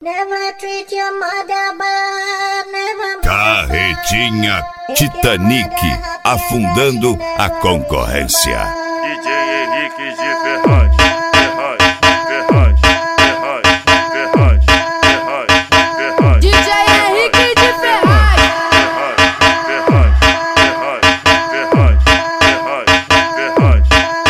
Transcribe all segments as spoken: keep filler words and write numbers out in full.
Never treat your mother bad, never. Carretinha Titanic afundando a concorrência. D J Henrique de Ferraz, Ferraz, Ferraz, Ferraz, Ferraz, Ferraz, Ferraz. D J Henrique de Ferraz. Ferraz, Ferraz, Ferraz, Ferraz, Ferraz,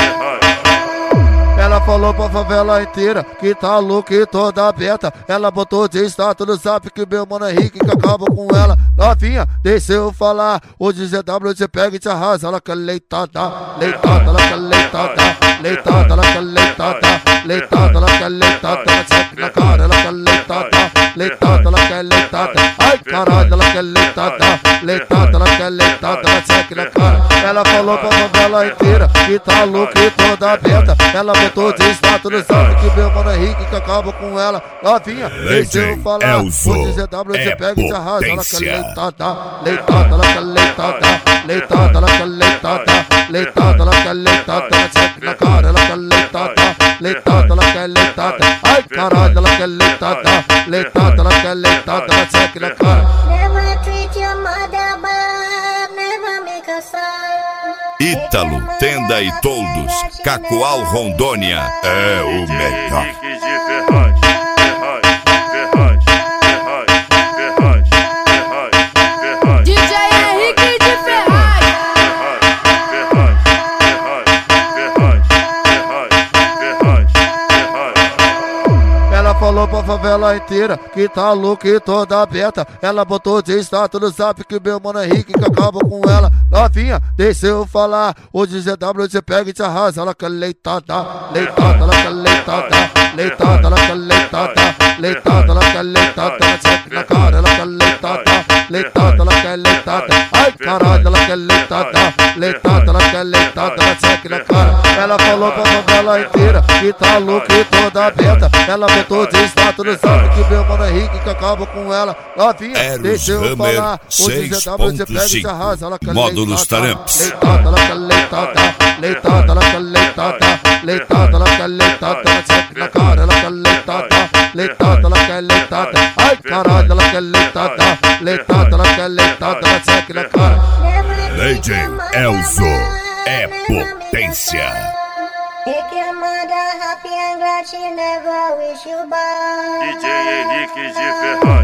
Ferraz. Ela falou pra favela inteira que tá louca e toda aberta. Ela botou de status no zap que meu mano Henrique que acaba com ela. Novinha, deixa eu falar. Hoje Z W você pega e te arrasa. Ela quer leitada, leitada, ela quer leitada, leitada, ela quer leitada, leitada, ela quer leitada. Ela checa na cara, ela quer leitada, leitada, ela quer leitada. Ai caralho, ela quer leitada, leitada, ela quer leitada. Ela checa na cara. Ela falou pra favela inteira que tá louca e toda aberta. Ela botou de status no zap que meu mano Henrique que acaba com ela. Novinha, deixa eu falar. Hoje Z W você pega e te arrasa. Ela quer leitada, leitada, ela quer leitada, leitada, ela quer leitada, leitada, ela quer leitada. Ela checa na cara, ela quer leitada, leitada, ela quer leitada. Ai caralho, ela quer leitada, leitada, ela quer leitada. Ela checa na cara. Never treat your mother bad, never make a sound. Ítalo, Tenda e Toldos, Cacoal, Rondônia é o melhor. Henrique de Ferraz, Ferraz, Ferraz, Ferraz, Ferraz, Ferraz, Ferraz. D J Henrique de Ferraz. Ferraz, Ferraz, Ferraz, Ferraz, Ferraz, Ferraz. Ela falou pra favela inteira que tá louca e toda aberta. Ela botou de status no zap que meu mano Henrique que acaba com ela. Novinha, deixa eu falar. Hoje Z W você pega e te arrasa. Ela quer leitada, leitada, ela quer leitada, leitada, ela quer leitada, leitada, ela quer leitada. Ela checa na cara, ela quer leitada, leitada, ela quer leitada. Ai caralho, ela quer leitada, leitada, ela quer leitada. Ela checa na cara. Ela falou pra favela inteira que tá louca e toda aberta. Ela botou de status no zap que meu mano Henrique que acaba com ela. Novinha, Eros deixa eu Hammer falar. Hoje Z W você pega e te arrasa. Ela quer Módulos leitada, Taramps. leitada, ela quer leitada, leitada, ela quer leitada, leitada, ela quer leitada. Ela checa na cara, ela quer leitada, leitada, ela quer leitada. Ai caralho, ela quer leitada, leitada, ela quer leitada. Ela checa na cara. Lady Elzo é potência. Make your mother happy and glad she never wish you bad. D J Henrique de Ferraz.